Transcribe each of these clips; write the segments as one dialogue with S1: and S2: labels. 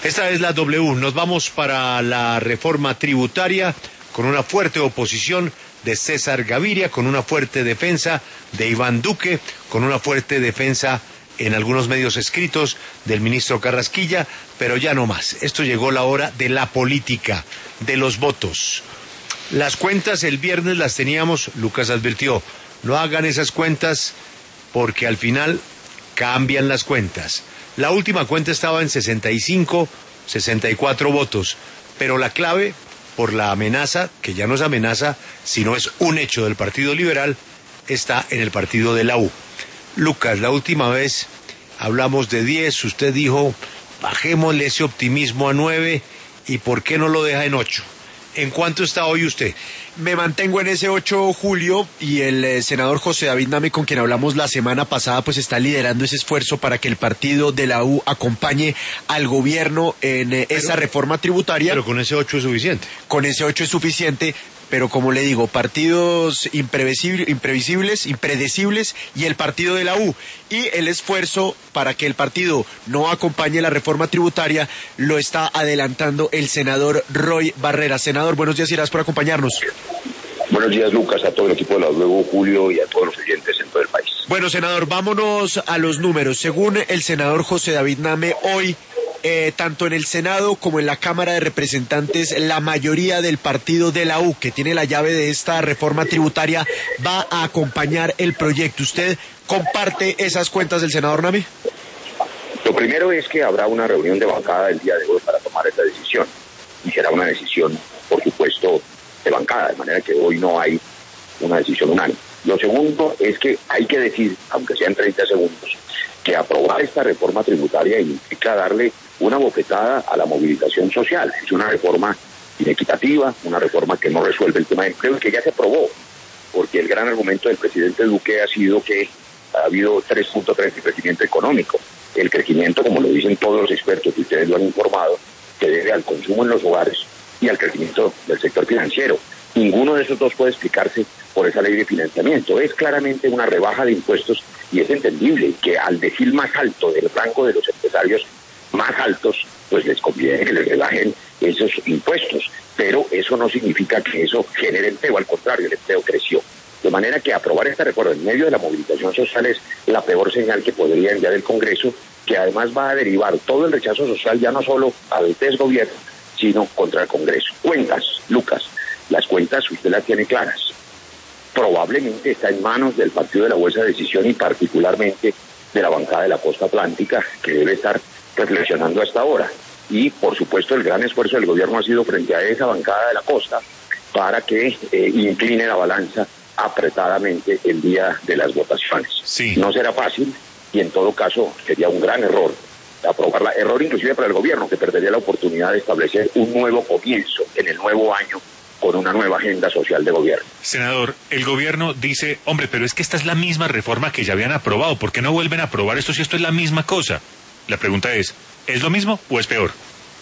S1: Esta es la W. Nos vamos para la reforma tributaria con una fuerte oposición de César Gaviria, con una fuerte defensa de Iván Duque, con una fuerte defensa en algunos medios escritos del ministro Carrasquilla, pero ya no más. Esto llegó la hora de la política, de los votos. Las cuentas el viernes las teníamos, Lucas advirtió, no hagan esas cuentas porque al final cambian las cuentas. La última cuenta estaba en 65, 64 votos, pero la clave, por la amenaza, que ya no es amenaza, sino es un hecho del Partido Liberal, está en el partido de la U. Lucas, la última vez hablamos de 10, usted dijo, bajémosle ese optimismo a 9, ¿y por qué no lo deja en 8? ¿En cuánto está hoy usted?
S2: Me mantengo en ese 8, Julio, y el senador José David Name, con quien hablamos la semana pasada, pues está liderando ese esfuerzo para que el partido de la U acompañe al gobierno en esa reforma tributaria.
S1: Pero con ese 8 es suficiente.
S2: Con ese 8 es suficiente. Pero como le digo, partidos impredecibles y el partido de la U. Y el esfuerzo para que el partido no acompañe la reforma tributaria lo está adelantando el senador Roy Barreras. Senador, buenos días y gracias por acompañarnos.
S3: Buenos días, Lucas, a todo el equipo de la W, Julio, y a todos los oyentes en todo el país.
S2: Bueno, senador, vámonos a los números. Según el senador José David Name, hoy, tanto en el Senado como en la Cámara de Representantes, la mayoría del partido de la U, que tiene la llave de esta reforma tributaria, va a acompañar el proyecto. ¿Usted comparte esas cuentas del senador Name?
S3: Lo primero es que habrá una reunión de bancada el día de hoy para tomar esta decisión. Y será una decisión, por supuesto, de bancada, de manera que hoy no hay una decisión unánime. Lo segundo es que hay que decir, aunque sean 30 segundos, que aprobar esta reforma tributaria implica darle una bofetada a la movilización social. Es una reforma inequitativa, una reforma que no resuelve el tema de empleo y que ya se aprobó, porque el gran argumento del presidente Duque ha sido que ha habido 3.3 de crecimiento económico. El crecimiento, como lo dicen todos los expertos que ustedes lo han informado, se debe al consumo en los hogares y al crecimiento del sector financiero. Ninguno de esos dos puede explicarse por esa ley de financiamiento. Es claramente una rebaja de impuestos y es entendible que al decil más alto del rango de los empresarios más altos, pues les conviene que les rebajen esos impuestos. Pero eso no significa que eso genere empleo, al contrario, el empleo creció. De manera que aprobar esta reforma en medio de la movilización social es la peor señal que podría enviar el Congreso, que además va a derivar todo el rechazo social ya no solo al desgobierno, sino contra el Congreso. Cuentas, Lucas, las cuentas usted las tiene claras. Probablemente está en manos del partido de la U esa decisión y particularmente de la bancada de la Costa Atlántica, que debe estar reflexionando hasta ahora. Y, por supuesto, el gran esfuerzo del gobierno ha sido frente a esa bancada de la Costa para que incline la balanza apretadamente el día de las votaciones.
S1: Sí.
S3: No será fácil y, en todo caso, sería un gran error aprobarla. Error inclusive para el gobierno, que perdería la oportunidad de establecer un nuevo comienzo en el nuevo año con una nueva agenda social de gobierno.
S4: Senador, el gobierno dice, hombre, pero es que esta es la misma reforma que ya habían aprobado, ¿por qué no vuelven a aprobar esto si esto es la misma cosa? La pregunta es lo mismo o es peor?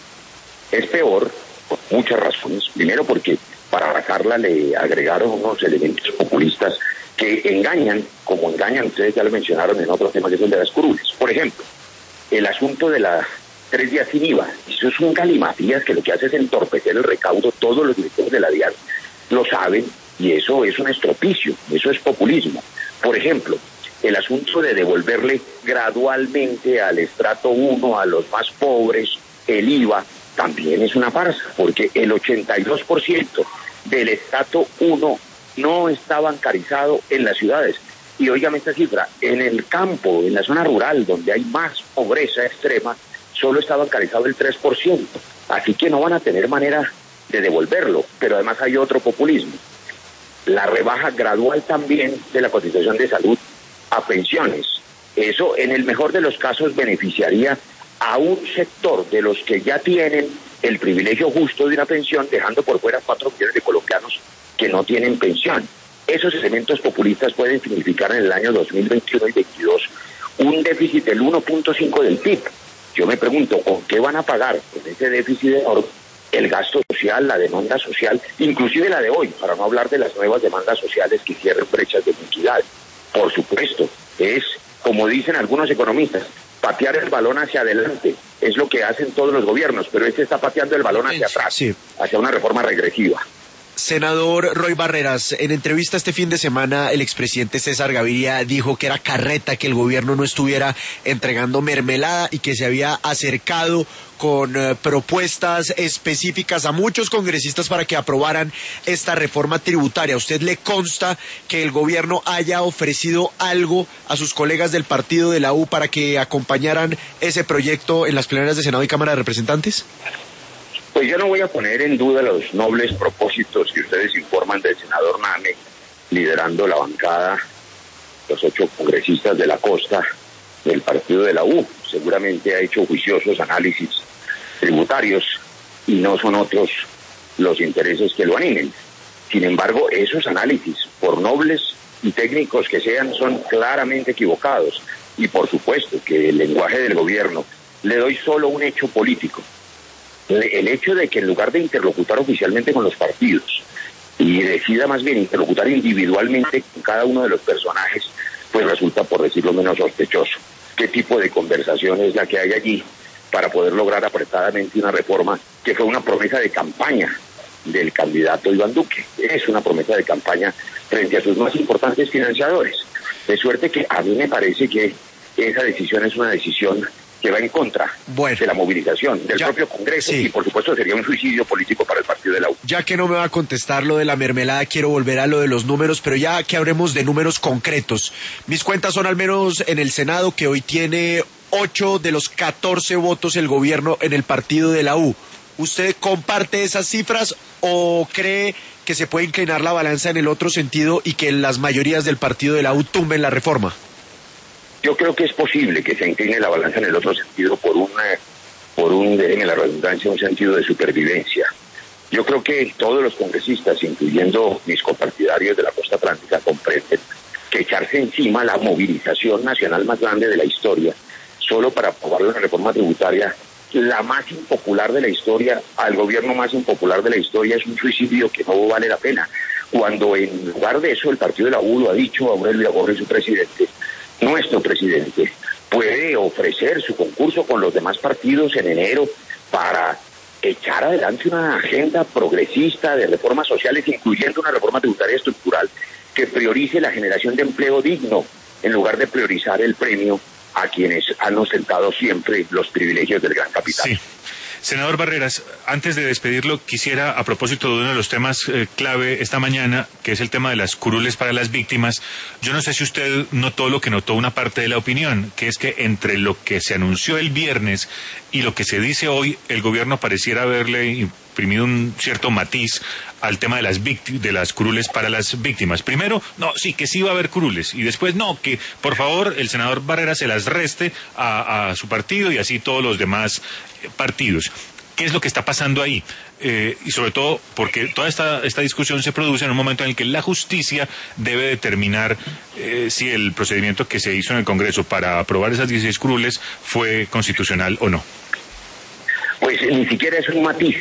S3: Es peor por muchas razones. Primero porque para bajarla le agregaron unos elementos populistas que engañan, como engañan, ustedes ya lo mencionaron en otro tema que es el de las curules. Por ejemplo, el asunto de las 3 días sin IVA. Eso es un galimatías que lo que hace es entorpecer el recaudo. Todos los directores de la DIAN lo saben y eso es un estropicio, eso es populismo. Por ejemplo, el asunto de devolverle gradualmente al estrato 1, a los más pobres, el IVA, también es una farsa, porque el 82% del estrato 1 no está bancarizado en las ciudades. Y óigame esta cifra, en el campo, en la zona rural, donde hay más pobreza extrema, solo está bancarizado el 3%. Así que no van a tener manera de devolverlo. Pero además hay otro populismo. La rebaja gradual también de la cotización de salud a pensiones. Eso, en el mejor de los casos, beneficiaría a un sector de los que ya tienen el privilegio justo de una pensión, dejando por fuera 4 millones de colombianos que no tienen pensión. Esos elementos populistas pueden significar en el año 2021 y 2022 un déficit del 1.5 del PIB. Yo me pregunto, ¿con qué van a pagar con ese déficit de oro el gasto social, la demanda social, inclusive la de hoy, para no hablar de las nuevas demandas sociales que cierren brechas de inequidad? Por supuesto, es, como dicen algunos economistas, patear el balón hacia adelante. Es lo que hacen todos los gobiernos, pero este está pateando el balón hacia atrás,
S2: sí,
S3: hacia una reforma regresiva.
S2: Senador Roy Barreras, en entrevista este fin de semana, el expresidente César Gaviria dijo que era carreta que el gobierno no estuviera entregando mermelada y que se había acercado con propuestas específicas a muchos congresistas para que aprobaran esta reforma tributaria. ¿A usted le consta que el gobierno haya ofrecido algo a sus colegas del partido de la U para que acompañaran ese proyecto en las plenarias de Senado y Cámara de Representantes?
S3: Pues yo no voy a poner en duda los nobles propósitos que ustedes informan del senador Name, liderando la bancada, los 8 congresistas de la costa del partido de la U. Seguramente ha hecho juiciosos análisis tributarios y no son otros los intereses que lo animen. Sin embargo, esos análisis, por nobles y técnicos que sean, son claramente equivocados. Y por supuesto que el lenguaje del gobierno, le doy solo un hecho político. El hecho de que en lugar de interlocutar oficialmente con los partidos y decida más bien interlocutar individualmente con cada uno de los personajes, pues resulta, por decirlo menos, sospechoso. ¿Qué tipo de conversación es la que hay allí para poder lograr apretadamente una reforma que fue una promesa de campaña del candidato Iván Duque? Es una promesa de campaña frente a sus más importantes financiadores. De suerte que a mí me parece que esa decisión es una decisión que va en contra de la movilización del propio Congreso, y por supuesto sería un suicidio político para el partido de la U.
S2: Ya que no me va a contestar lo de la mermelada, quiero volver a lo de los números, pero ya que hablemos de números concretos. Mis cuentas son, al menos en el Senado, que hoy tiene 8 de los 14 votos el gobierno en el partido de la U. ¿Usted comparte esas cifras o cree que se puede inclinar la balanza en el otro sentido y que las mayorías del partido de la U tumben la reforma?
S3: Yo creo que es posible que se incline la balanza en el otro sentido por un, déjenme la redundancia, un sentido de supervivencia. Yo creo que todos los congresistas, incluyendo mis copartidarios de la costa atlántica, comprenden que echarse encima la movilización nacional más grande de la historia, solo para aprobar una reforma tributaria, la más impopular de la historia, al gobierno más impopular de la historia, es un suicidio que no vale la pena. Cuando en lugar de eso el partido de la U lo ha dicho, Aurelio Agorri, su presidente, nuestro presidente puede ofrecer su concurso con los demás partidos en enero para echar adelante una agenda progresista de reformas sociales, incluyendo una reforma tributaria estructural que priorice la generación de empleo digno en lugar de priorizar el premio a quienes han ostentado siempre los privilegios del gran capital.
S4: Sí. Senador Barreras, antes de despedirlo, quisiera, a propósito de uno de los temas clave esta mañana, que es el tema de las curules para las víctimas, yo no sé si usted notó lo que notó una parte de la opinión, que es que entre lo que se anunció el viernes y lo que se dice hoy, el gobierno pareciera haberle imprimido un cierto matiz al tema de las curules para las víctimas. Primero, no, sí, que sí va a haber curules, y después, no, que por favor el senador Barreras se las reste a su partido y así todos los demás partidos. ¿Qué es lo que está pasando ahí? Y sobre todo porque toda esta discusión se produce en un momento en el que la justicia debe determinar si el procedimiento que se hizo en el Congreso para aprobar esas 16 curules fue constitucional o no.
S3: Pues ni siquiera es un matiz.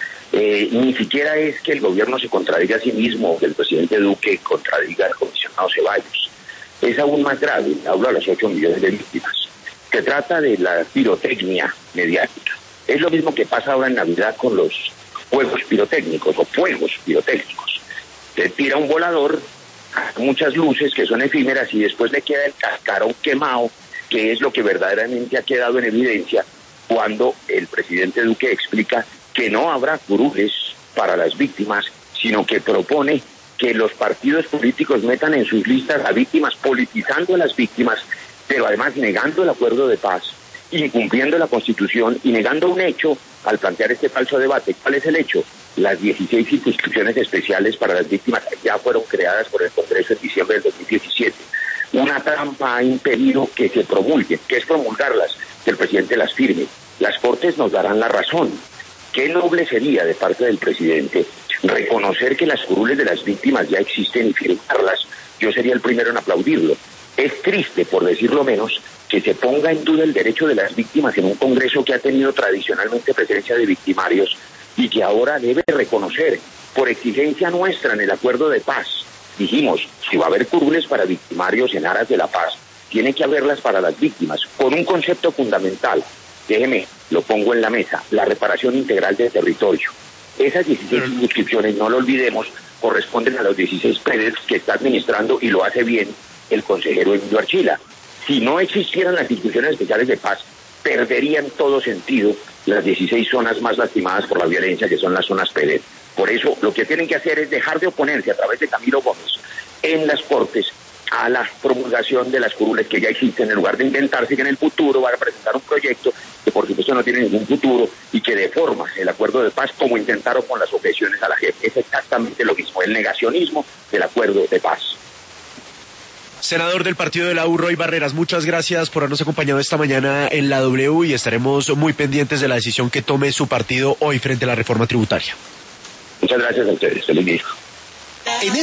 S3: Ni siquiera es que el gobierno se contradiga a sí mismo, que el presidente Duque contradiga al comisionado Ceballos. Es aún más grave, hablo a las 8 millones de víctimas. Se trata de la pirotecnia mediática. Es lo mismo que pasa ahora en Navidad con los juegos pirotécnicos o fuegos pirotécnicos. Se tira un volador, muchas luces que son efímeras y después le queda el cascarón quemado, que es lo que verdaderamente ha quedado en evidencia cuando el presidente Duque explica que no habrá curules para las víctimas, sino que propone que los partidos políticos metan en sus listas a víctimas, politizando a las víctimas, pero además negando el acuerdo de paz, incumpliendo la Constitución y negando un hecho al plantear este falso debate. ¿Cuál es el hecho? Las 16 circunscripciones especiales para las víctimas ya fueron creadas por el Congreso en diciembre del 2017. Una trampa ha impedido que se promulguen. ¿Qué es promulgarlas? Que el presidente las firme. Las Cortes nos darán la razón. Qué noble sería de parte del presidente reconocer que las curules de las víctimas ya existen y firmarlas. Yo sería el primero en aplaudirlo. Es triste, por decirlo menos, que se ponga en duda el derecho de las víctimas en un Congreso que ha tenido tradicionalmente presencia de victimarios y que ahora debe reconocer, por exigencia nuestra en el acuerdo de paz, dijimos, si va a haber curules para victimarios en aras de la paz, tiene que haberlas para las víctimas, con un concepto fundamental. Déjeme, lo pongo en la mesa, la reparación integral del territorio. Esas 16 circunscripciones, no lo olvidemos, corresponden a los 16 PEDES que está administrando y lo hace bien el consejero Emilio Archila. Si no existieran las instituciones especiales de paz, perderían todo sentido las 16 zonas más lastimadas por la violencia, que son las zonas PEDES. Por eso, lo que tienen que hacer es dejar de oponerse a través de Camilo Gómez en las Cortes a la promulgación de las curules que ya existen, en lugar de intentarse que en el futuro van a presentar un proyecto que por supuesto no tiene ningún futuro y que deforma el acuerdo de paz, como intentaron con las objeciones a la JEP. Es exactamente lo mismo, el negacionismo del acuerdo de paz.
S2: Senador del partido de la U, Roy Barreras, muchas gracias por habernos acompañado esta mañana en la W y estaremos muy pendientes de la decisión que tome su partido hoy frente a la reforma tributaria.
S3: Muchas gracias a ustedes. Feliz día.